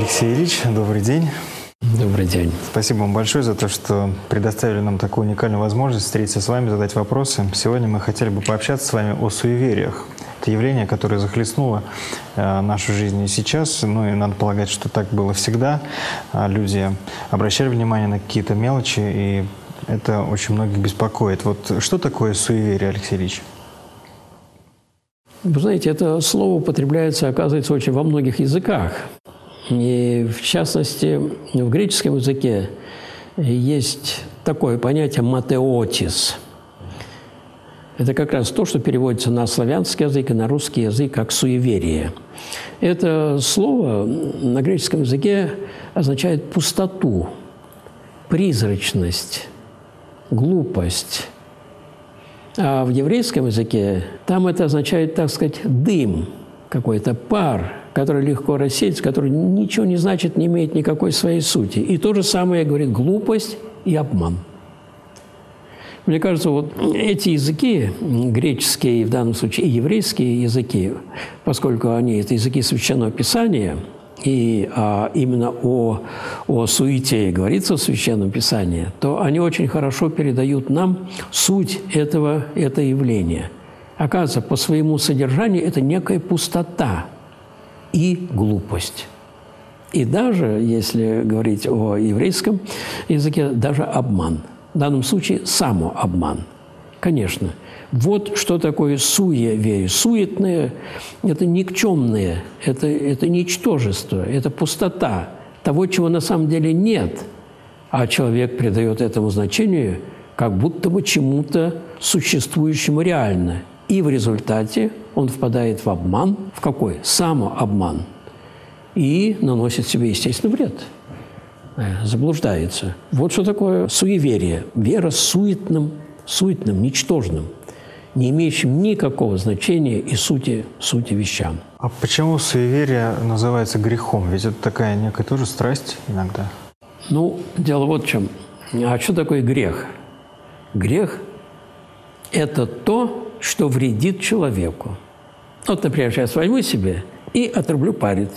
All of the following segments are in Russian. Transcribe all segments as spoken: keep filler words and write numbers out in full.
Алексей Ильич, добрый день. Добрый день. Спасибо вам большое за то, что предоставили нам такую уникальную возможность встретиться с вами, задать вопросы. Сегодня мы хотели бы пообщаться с вами о суевериях. Это явление, которое захлестнуло э, нашу жизнь и сейчас. Ну и надо полагать, что так было всегда. Люди обращали внимание на какие-то мелочи, и это очень многих беспокоит. Вот что такое суеверие, Алексей Ильич? Вы знаете, это слово употребляется, оказывается, очень во многих языках. И, в частности, в греческом языке есть такое понятие «матеотис». Это как раз то, что переводится на славянский язык и на русский язык как «суеверие». Это слово на греческом языке означает пустоту, призрачность, глупость. А в еврейском языке там это означает, так сказать, дым, какой-то пар, который легко рассеется, который ничего не значит, не имеет никакой своей сути. И то же самое говорит глупость и обман. Мне кажется, вот эти языки, греческие, в данном случае и еврейские языки, поскольку они – это языки Священного Писания, и а, именно о, о суете говорится в Священном Писании, то они очень хорошо передают нам суть этого, этого явления. Оказывается, по своему содержанию это некая пустота и глупость. И даже, если говорить о еврейском языке, даже обман. В данном случае самообман. Конечно. Вот что такое суеверие. Суетное – это никчемное, это, это ничтожество, это пустота того, чего на самом деле нет. А человек придает этому значению как будто бы чему-то существующему реально. И в результате он впадает в обман. В какой? Самообман. И наносит себе, естественно, вред. Заблуждается. Вот что такое суеверие. Вера суетным, суетным, ничтожным, не имеющим никакого значения и сути, сути вещам. А почему суеверие называется грехом? Ведь это такая некая тоже страсть иногда. Ну, дело вот в чем. А что такое грех? Грех – это то, что вредит человеку. Вот, например, сейчас возьму себе и отрублю палец.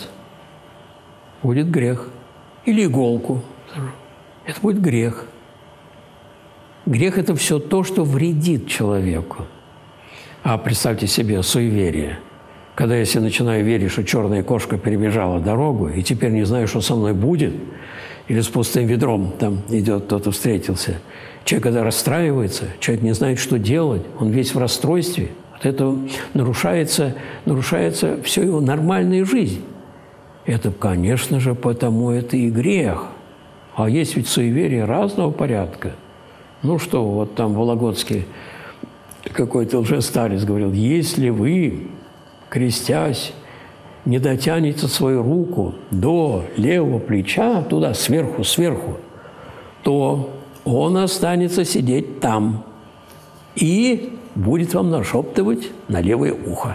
Будет грех. Или иголку. Это будет грех. Грех – это все то, что вредит человеку. А представьте себе суеверие. Когда я себе начинаю верить, что черная кошка перебежала дорогу, и теперь не знаю, что со мной будет, или с пустым ведром там идет кто-то встретился. Человек, когда расстраивается, человек не знает, что делать, он весь в расстройстве. От этого нарушается, нарушается все его нормальная жизнь. Это, конечно же, потому это и грех. А есть ведь суеверия разного порядка. Ну что, вот там Вологодский какой-то лжестарец говорил, если вы, крестясь, не дотянете свою руку до левого плеча, туда, сверху, сверху, то он останется сидеть там и будет вам нашептывать на левое ухо.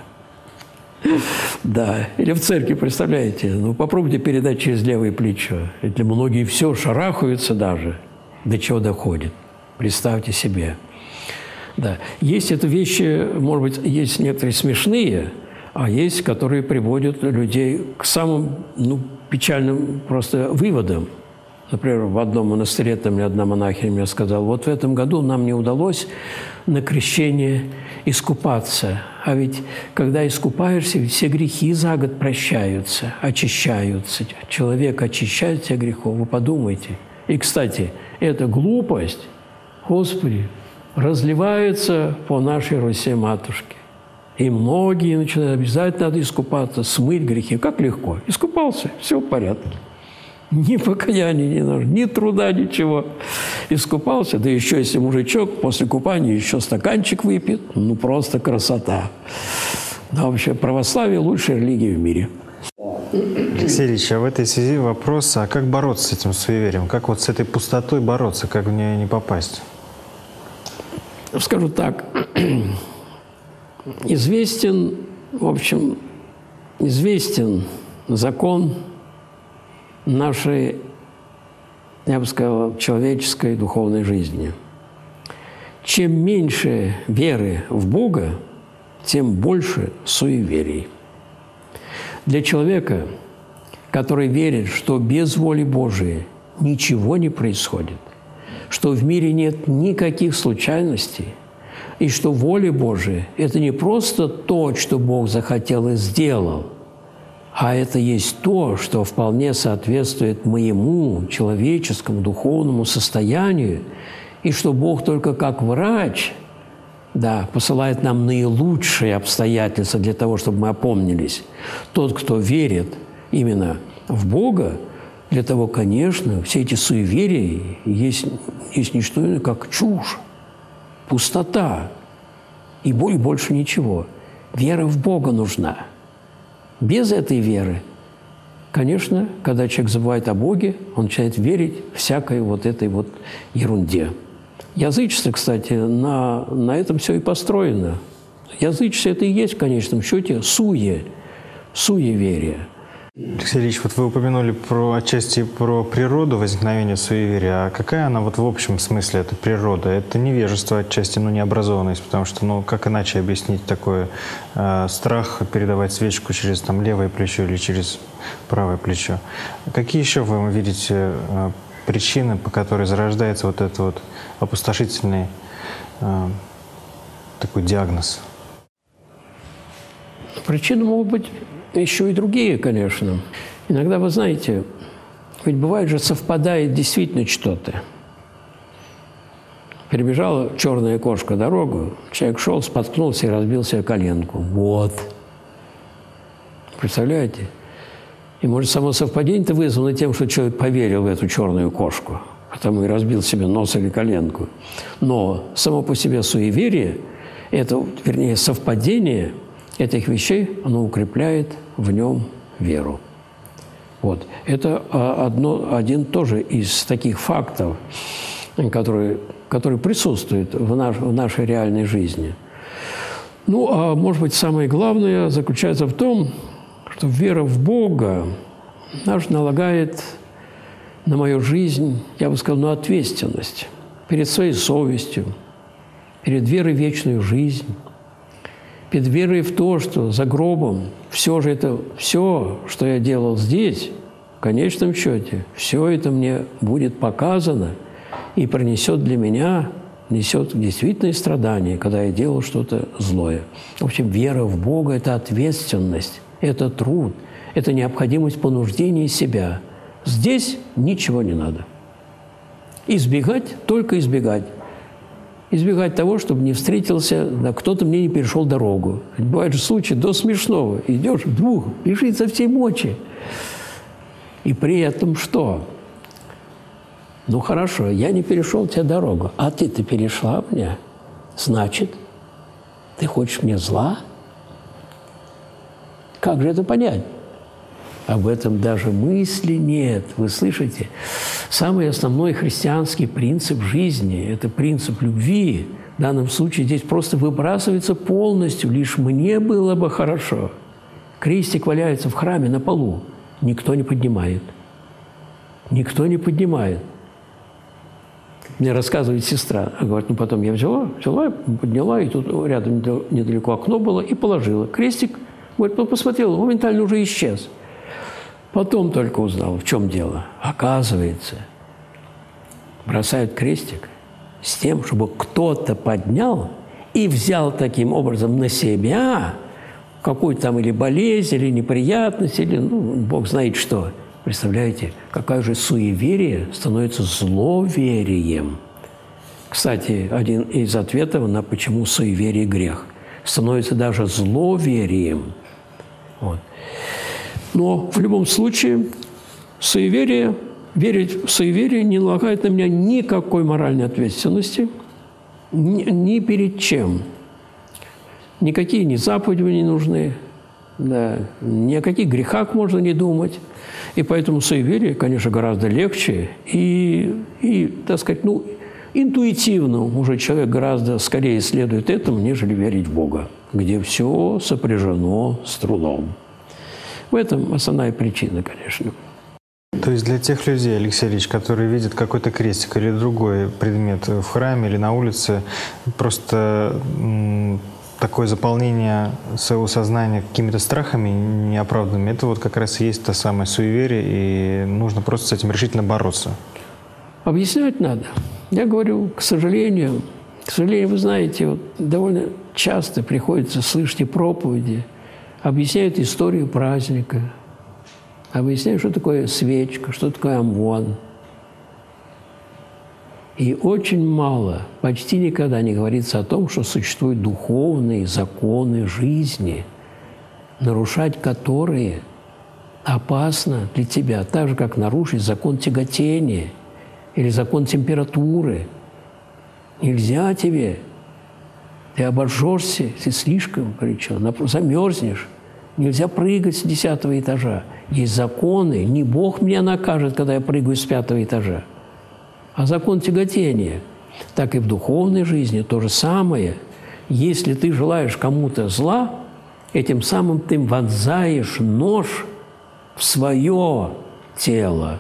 Да, или в церкви, представляете, ну попробуйте передать через левое плечо. Это многие все шарахаются даже, до чего доходит. Представьте себе. Да, есть это вещи, может быть, есть некоторые смешные, а есть, которые приводят людей к самым, ну, печальным просто выводам. Например, в одном монастыре там одна монахиня мне сказала, вот в этом году нам не удалось на крещение искупаться. А ведь, когда искупаешься, все грехи за год прощаются, очищаются. Человек очищает себя грехов, вы подумайте. И, кстати, эта глупость, Господи, разливается по нашей Руси-матушке. И многие начинают, обязательно надо искупаться, смыть грехи. Как легко. Искупался, все в порядке. Ни покаяния не нужно, ни труда, ничего. Искупался, да еще если мужичок после купания еще стаканчик выпьет, ну просто красота. Да, вообще православие – лучшая религия в мире. Алексей Ильич, а в этой связи вопрос, а как бороться с этим суеверием? Как вот с этой пустотой бороться, как в нее не попасть? Скажу так, известен, в общем, известен закон нашей, я бы сказал, человеческой духовной жизни. Чем меньше веры в Бога, тем больше суеверий. Для человека который верит, что без воли Божией ничего не происходит, что в мире нет никаких случайностей, и что воля Божия – это не просто то, что Бог захотел и сделал, а это есть то, что вполне соответствует моему человеческому духовному состоянию, и что Бог только как врач, да, посылает нам наилучшие обстоятельства для того, чтобы мы опомнились. Тот, кто верит именно в Бога, для того, конечно, все эти суеверия есть, есть не что иное, как чушь, пустота и больше ничего. Вера в Бога нужна. Без этой веры, конечно, когда человек забывает о Боге, он начинает верить всякой вот этой вот ерунде. Язычество, кстати, на, на этом все и построено. Язычество – это и есть, в конечном счете, суе, суеверие. Алексей Ильич, вот вы упомянули про, отчасти про природу возникновения суеверия. А какая она вот в общем смысле, эта природа? Это невежество отчасти, ну, необразованность, потому что, ну, как иначе объяснить такое э, страх передавать свечку через там левое плечо или через правое плечо? Какие еще вы видите э, причины, по которой зарождается вот этот вот опустошительный э, такой диагноз? Причины могут быть еще и другие, конечно. Иногда, вы знаете, ведь бывает же совпадает действительно что-то. Перебежала черная кошка дорогу, человек шел, споткнулся и разбил себе коленку. Вот. Представляете? И, может, само совпадение-то вызвано тем, что человек поверил в эту черную кошку, потому и разбил себе нос или коленку. Но само по себе суеверие, это, вернее, совпадение этих вещей, оно укрепляет в нем веру. Вот. Это одно, один тоже из таких фактов, которые, которые присутствуют в, наш, в нашей реальной жизни. Ну, а может быть, самое главное заключается в том, что вера в Бога наш налагает на мою жизнь, я бы сказал, ну, ответственность перед своей совестью, перед верой в вечную жизнь, перед верой в то, что за гробом все же это, все, что я делал здесь, в конечном счете, все это мне будет показано и принесет для меня, несет действительно страдания, когда я делал что-то злое. В общем, вера в Бога – это ответственность, это труд, это необходимость понуждения себя. Здесь ничего не надо. Избегать, только избегать. Избегать того, чтобы не встретился, да, кто-то мне не перешел дорогу. Бывают же случаи до смешного. Идешь вдруг, бежит со всей мочи. И при этом что? Ну, хорошо, я не перешел тебе дорогу, а ты-то перешла мне. Значит, ты хочешь мне зла? Как же это понять? Об этом даже мысли нет. Вы слышите? Самый основной христианский принцип жизни – это принцип любви. В данном случае здесь просто выбрасывается полностью. Лишь мне было бы хорошо. Крестик валяется в храме на полу. Никто не поднимает. Никто не поднимает. Мне рассказывает сестра. Она говорит, ну потом я взяла, взяла, подняла, и тут рядом недалеко окно было, и положила. Крестик, говорит, ну посмотрела, моментально уже исчез. Потом только узнал, в чем дело. Оказывается, бросают крестик с тем, чтобы кто-то поднял и взял таким образом на себя какую-то там или болезнь, или неприятность, или, ну, Бог знает что. Представляете, какое же суеверие становится зловерием. Кстати, один из ответов на почему суеверие грех. Становится даже зловерием. Вот. Но в любом случае суеверие, верить в суеверие не налагает на меня никакой моральной ответственности, ни, ни перед чем. Никакие ни заповеди не нужны, да, ни о каких грехах можно не думать. И поэтому суеверие, конечно, гораздо легче. И, и, так сказать, ну, интуитивно уже человек гораздо скорее следует этому, нежели верить в Бога, где все сопряжено с трудом. В этом основная причина, конечно. То есть для тех людей, Алексей Ильич, которые видят какой-то крестик или другой предмет в храме или на улице, просто такое заполнение своего сознания какими-то страхами неоправданными, это вот как раз и есть то самое суеверие, и нужно просто с этим решительно бороться. Объяснять надо. Я говорю, к сожалению, к сожалению, вы знаете, вот довольно часто приходится слышать и проповеди, объясняют историю праздника, объясняют, что такое свечка, что такое амвон. И очень мало, почти никогда не говорится о том, что существуют духовные законы жизни, нарушать которые опасно для тебя, так же, как нарушить закон тяготения или закон температуры. Нельзя тебе. Ты обожжешься, если слишком горячо, замерзнешь. Нельзя прыгать с десятого этажа. Есть законы. Не Бог меня накажет, когда я прыгаю с пятого этажа, а закон тяготения. Так и в духовной жизни то же самое. Если ты желаешь кому-то зла, этим самым ты вонзаешь нож в свое тело.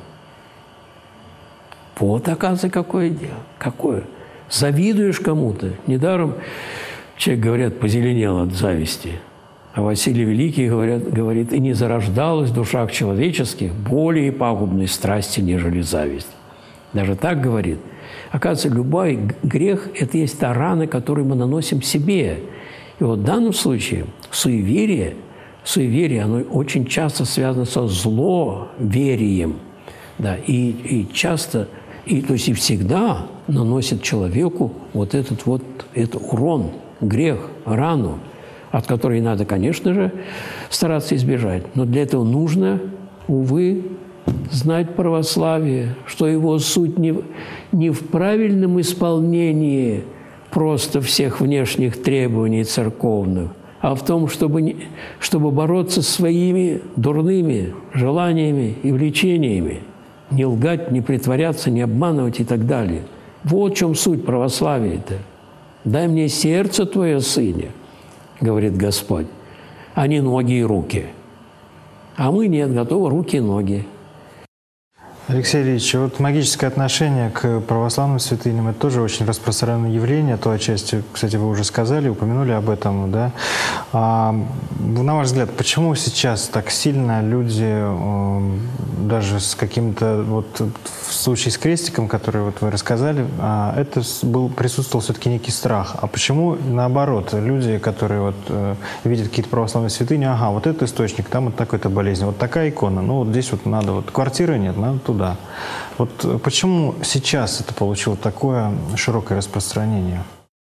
Вот, оказывается, какое дело. Какое? Завидуешь кому-то. Недаром человек, говорят, позеленел от зависти. А Василий Великий говорят, говорит, и не зарождалась в душах человеческих более пагубной страсти, нежели зависть. Даже так говорит. Оказывается, любой грех – это есть та рана, которую мы наносим себе. И вот в данном случае суеверие, суеверие, оно очень часто связано со зловерием. Да, и, и часто, и, то есть и всегда наносит человеку вот этот вот этот урон, грех, рану, от которой надо, конечно же, стараться избежать. Но для этого нужно, увы, знать православие, что его суть не, не в правильном исполнении просто всех внешних требований церковных, а в том, чтобы, не, чтобы бороться с своими дурными желаниями и влечениями, не лгать, не притворяться, не обманывать и так далее. Вот в чем суть православия-то. «Дай мне сердце твое, сыне», — говорит Господь, а не ноги и руки. А мы нет, готовы руки и ноги. Алексей Ильич, вот магическое отношение к православным святыням – это тоже очень распространенное явление. То отчасти, кстати, вы уже сказали, упомянули об этом, да? А, на ваш взгляд, почему сейчас так сильно люди, даже с каким-то, вот в случае с крестиком, который вот вы рассказали, это был, присутствовал все-таки некий страх. А почему, наоборот, люди, которые вот видят какие-то православные святыни, ага, вот этот источник, там вот такая-то болезнь, вот такая икона, ну вот здесь вот надо, вот квартиры нет, надо туда. Да. Вот почему сейчас это получило такое широкое распространение?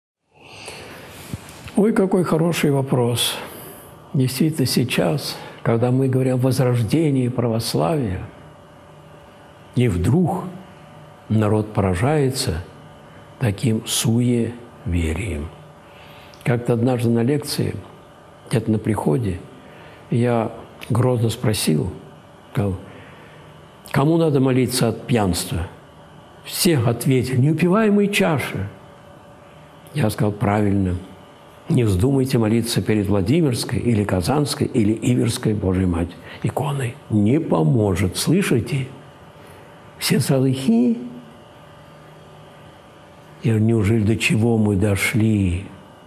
Ой, какой хороший вопрос. Действительно, сейчас, когда мы говорим о возрождении православия, и вдруг народ поражается таким суеверием. Как-то однажды на лекции, где-то на приходе, я грозно спросил, сказал, кому надо молиться от пьянства? Все ответили, неупиваемой чаши. Я сказал, правильно. Не вздумайте молиться перед Владимирской или Казанской или Иверской, Божьей Мать, иконой. Не поможет. Слышите? Все сразу хи. Я говорю, неужели до чего мы дошли?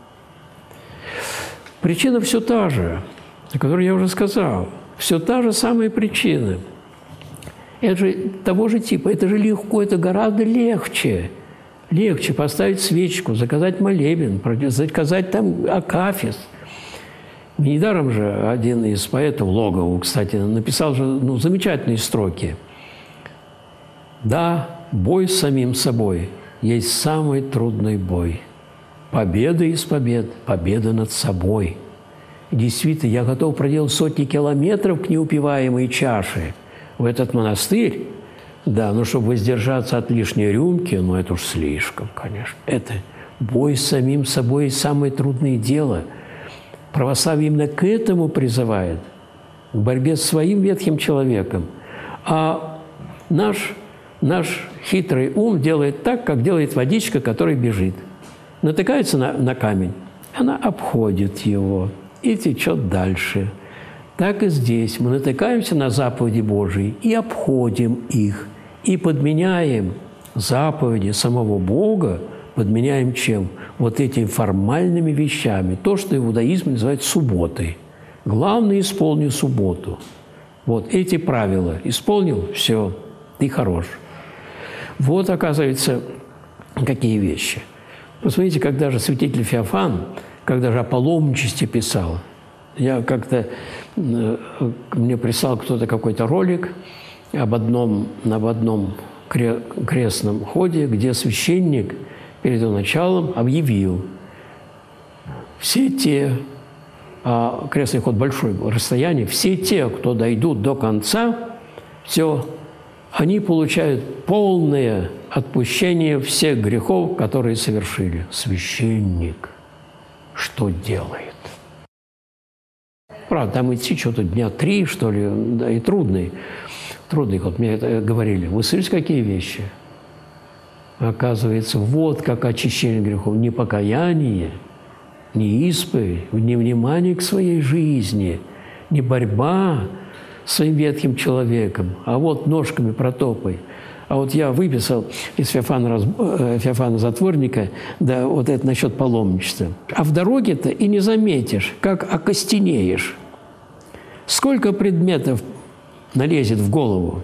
Причина все та же, о которой я уже сказал. Все та же самая причина. Это же того же типа, это же легко, это гораздо легче. Легче поставить свечку, заказать молебен, заказать там акафист. Недаром же один из поэтов, Логов, кстати, написал же ну, замечательные строки. Да, бой с самим собой есть самый трудный бой. Победа из побед, победа над собой. Действительно, я готов проделать сотни километров к неупиваемой чаше в этот монастырь, да, но чтобы воздержаться от лишней рюмки, ну это уж слишком, конечно. Это бой с самим собой – самое трудное дело. Православие именно к этому призывает, к борьбе с своим ветхим человеком. А наш, наш хитрый ум делает так, как делает водичка, которая бежит. Натыкается на, на камень, она обходит его и течет дальше. Так и здесь мы натыкаемся на заповеди Божии и обходим их, и подменяем заповеди самого Бога подменяем чем? Вот этими формальными вещами. То, что в иудаизме называют субботой. Главное, исполни субботу. Вот эти правила. Исполнил – все, ты хорош. Вот, оказывается, какие вещи. Посмотрите, когда же святитель Феофан, когда же о паломничестве писал, я как-то, мне прислал кто-то какой-то ролик об одном, об одном крестном ходе, где священник перед его началом объявил: все те, а крестный ход большое расстояние, все те, кто дойдут до конца, все, они получают полное отпущение всех грехов, которые совершили. Священник что делает? Правда, там идти что-то дня три, что ли, да, и трудный. Трудный ход. Мне это говорили. Вы слышите, какие вещи? Оказывается, вот как очищение грехов. Не покаяние, не исповедь, не внимание к своей жизни, не борьба с своим ветхим человеком, а вот ножками протопай. А вот я выписал из Феофана, Феофана Затворника, да, вот это насчет паломничества. А в дороге-то и не заметишь, как окостенеешь. Сколько предметов налезет в голову,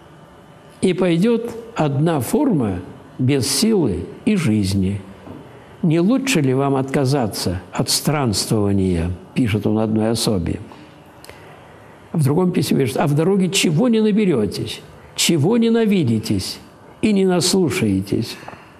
и пойдет одна форма без силы и жизни. Не лучше ли вам отказаться от странствования, пишет он одной особе. В другом письме пишет: а в дороге чего не наберетесь, чего ненавидитесь и не наслушаетесь.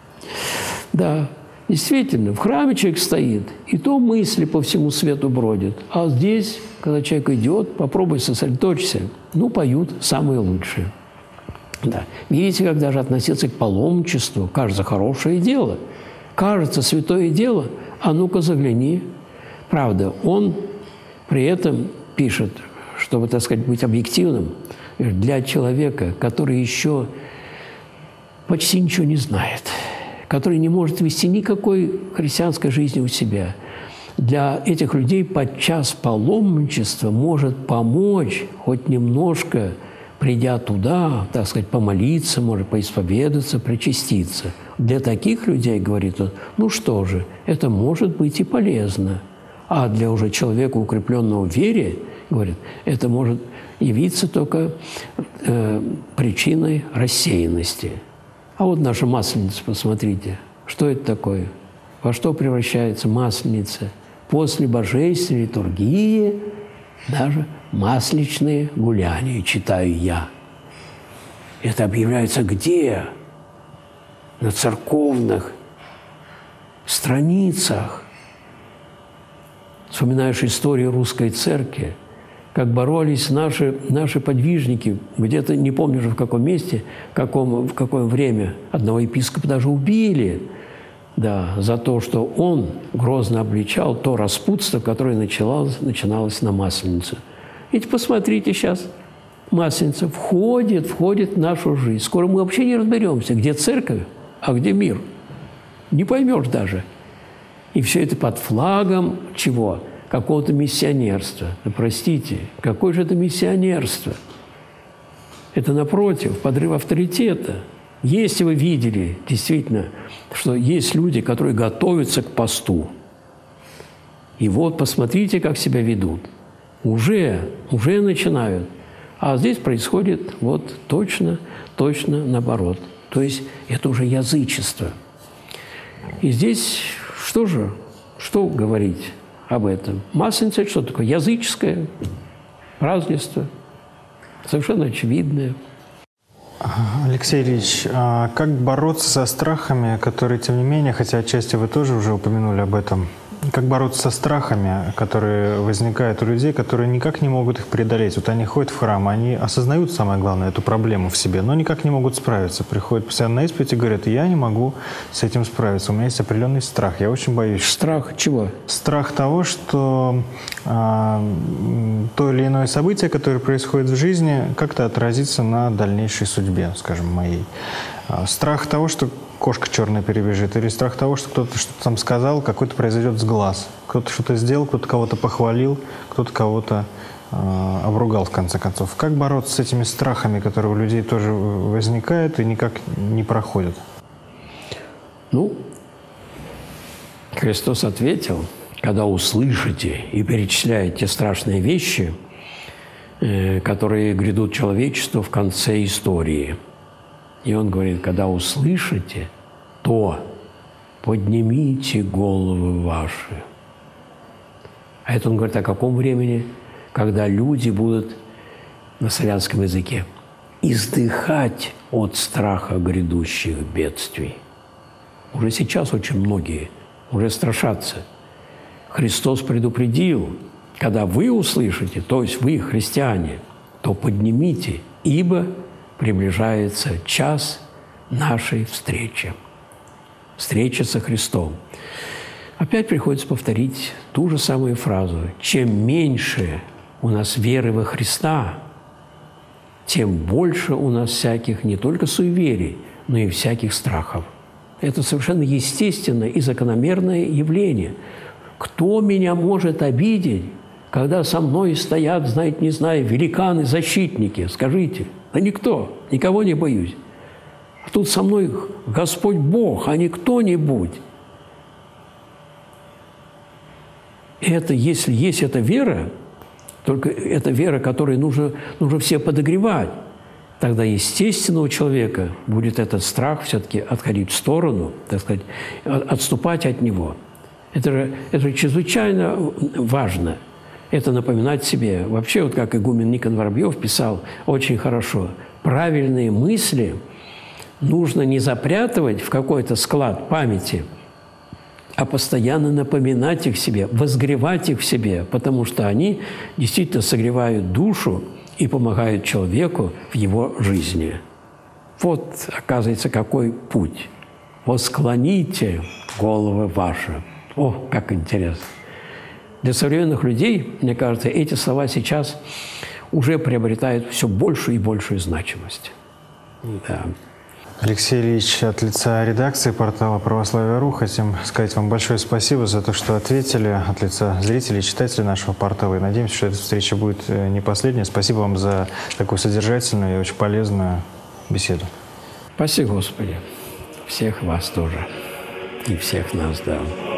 Да, действительно, в храме человек стоит, и то мысли по всему свету бродят. А здесь, когда человек идет, попробуй сосредоточься, ну, поют самые лучшие. Да. Видите, как даже относиться к паломничеству, кажется, хорошее дело. Кажется, святое дело, а ну-ка загляни. Правда, он при этом пишет, чтобы, так сказать, быть объективным, для человека, который еще почти ничего не знает, который не может вести никакой христианской жизни у себя. Для этих людей подчас паломничество может помочь хоть немножко, придя туда, так сказать, помолиться, может поисповедаться, причаститься. Для таких людей, говорит он, ну что же, это может быть и полезно. А для уже человека, укрепленного в вере, говорит, это может явиться только э, причиной рассеянности. А вот наша масленица, посмотрите, что это такое? Во что превращается масленица? После божественной литургии даже масличные гуляния, читаю я. Это объявляется где? На церковных страницах. Вспоминаешь историю русской церкви, как боролись наши, наши подвижники, где-то, не помню уже в каком месте, в, каком, в какое время, одного епископа даже убили, да, за то, что он грозно обличал то распутство, которое начиналось, начиналось на Масленице. Ведь посмотрите сейчас, Масленица входит, входит в нашу жизнь. Скоро мы вообще не разберемся, где церковь, а где мир. Не поймешь даже. И все это под флагом чего? Какого-то миссионерства. Да простите, какое же это миссионерство? Это, напротив, подрыв авторитета. Если вы видели, действительно, что есть люди, которые готовятся к посту, и вот посмотрите, как себя ведут. Уже, уже начинают. А здесь происходит вот точно, точно наоборот. То есть это уже язычество. И здесь что же, что говорить об этом? Масленица – что такое? Языческое празднество, совершенно очевидное. Алексей Ильич, а как бороться со страхами, которые, тем не менее, хотя отчасти вы тоже уже упомянули об этом, как бороться со страхами, которые возникают у людей, которые никак не могут их преодолеть? Вот они ходят в храм, они осознают, самое главное, эту проблему в себе, но никак не могут справиться. Приходят постоянно на исповедь и говорят: я не могу с этим справиться, у меня есть определенный страх, я очень боюсь. Страх чего? Страх того, что а, то или иное событие, которое происходит в жизни, как-то отразится на дальнейшей судьбе, скажем, моей. А, страх того, что кошка черная перебежит, или страх того, что кто-то что-то там сказал, какой-то произойдет сглаз. Кто-то что-то сделал, кто-то кого-то похвалил, кто-то кого-то э, обругал, в конце концов. Как бороться с этими страхами, которые у людей тоже возникают и никак не проходят? Ну, Христос ответил: когда услышите и перечисляете страшные вещи, которые грядут человечеству в конце истории. И Он говорит: когда услышите, то поднимите головы ваши. А это Он говорит о каком времени? Когда люди будут на славянском языке издыхать от страха грядущих бедствий. Уже сейчас очень многие уже страшатся. Христос предупредил: когда вы услышите, то есть вы, христиане, то поднимите, ибо приближается час нашей встречи. Встреча со Христом. Опять приходится повторить ту же самую фразу. Чем меньше у нас веры во Христа, тем больше у нас всяких не только суеверий, но и всяких страхов. Это совершенно естественное и закономерное явление. Кто меня может обидеть, когда со мной стоят, знаете, не знаю, великаны-защитники? Скажите. Да никто, никого не боюсь. А тут со мной Господь Бог, а не кто-нибудь. И это, если есть эта вера, только эта вера, которой нужно, нужно все подогревать, тогда естественно у человека будет этот страх все-таки отходить в сторону, так сказать, отступать от него. Это же, это же чрезвычайно важно. Это напоминать себе. Вообще, вот как игумен Никон Воробьев писал очень хорошо, правильные мысли нужно не запрятывать в какой-то склад памяти, а постоянно напоминать их себе, возгревать их в себе, потому что они действительно согревают душу и помогают человеку в его жизни. Вот, оказывается, какой путь. «Восклоните головы ваши». О, как интересно. Для современных людей, мне кажется, эти слова сейчас уже приобретают все большую и большую значимость. Да. Алексей Ильич, от лица редакции портала «Православие точка ру» хотим сказать вам большое спасибо за то, что ответили от лица зрителей и читателей нашего портала. И надеемся, что эта встреча будет не последняя. Спасибо вам за такую содержательную и очень полезную беседу. Спасибо, Господи. Всех вас тоже. И всех нас, да.